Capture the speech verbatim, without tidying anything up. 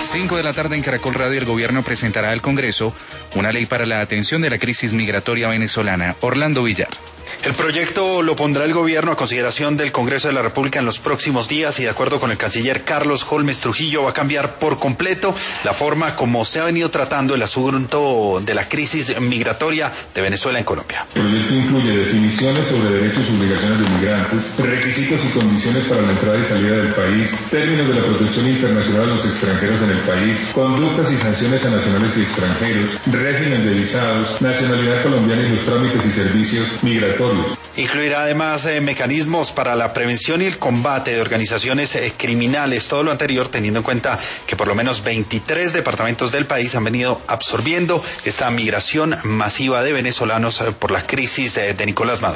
cinco de la tarde en Caracol Radio, el gobierno presentará al Congreso una ley para la atención de la crisis migratoria venezolana. Orlando Villar. El proyecto lo pondrá el gobierno a consideración del Congreso de la República en los próximos días y, de acuerdo con el canciller Carlos Holmes Trujillo, va a cambiar por completo la forma como se ha venido tratando el asunto de la crisis migratoria de Venezuela en Colombia. El proyecto incluye definiciones sobre derechos y obligaciones de migrantes, requisitos y condiciones para la entrada y salida del país, términos de la protección internacional a los extranjeros en el país, conductas y sanciones a nacionales y extranjeros, régimen de visados, nacionalidad colombiana y los trámites y servicios migratorios. Incluirá además eh, mecanismos para la prevención y el combate de organizaciones eh, criminales, todo lo anterior teniendo en cuenta que por lo menos veintitrés departamentos del país han venido absorbiendo esta migración masiva de venezolanos eh, por la crisis eh, de Nicolás Maduro.